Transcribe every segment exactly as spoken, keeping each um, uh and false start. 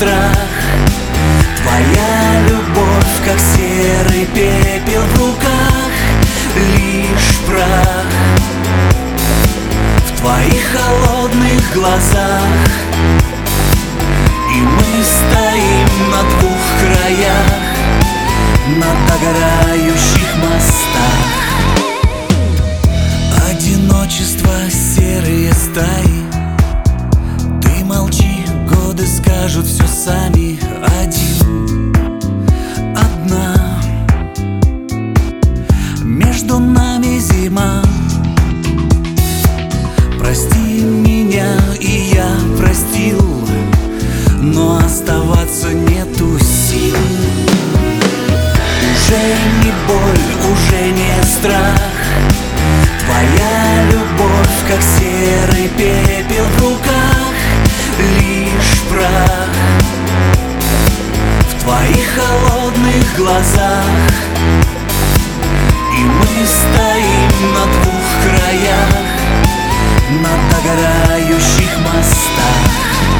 страх. Твоя любовь, как серый пепел в руках, лишь прах. В твоих холодных глазах. И мы стоим на двух краях, на догорающих мостах. Одиночество, серые стаи. Ты молчи, годы скажут все сами. Один, одна. Между нами зима. Прости меня, и я простил, но оставаться нету сил. Уже не боль, уже не страх. Твоя любовь, как серый пепел в руках, лишь прах. В твоих холодных глазах. И мы стоим на двух краях, на догорающих мостах.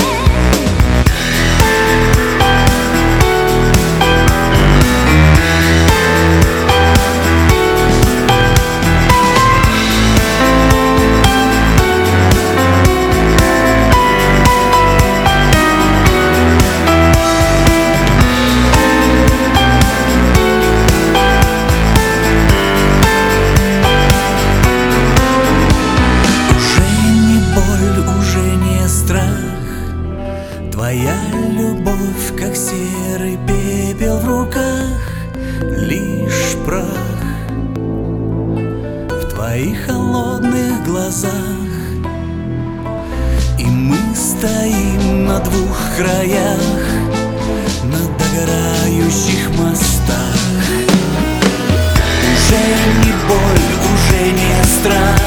Твоя любовь, как серый пепел в руках, лишь прах. В твоих холодных глазах. И мы стоим на двух краях, на догорающих мостах. Уже не боль, уже не страх.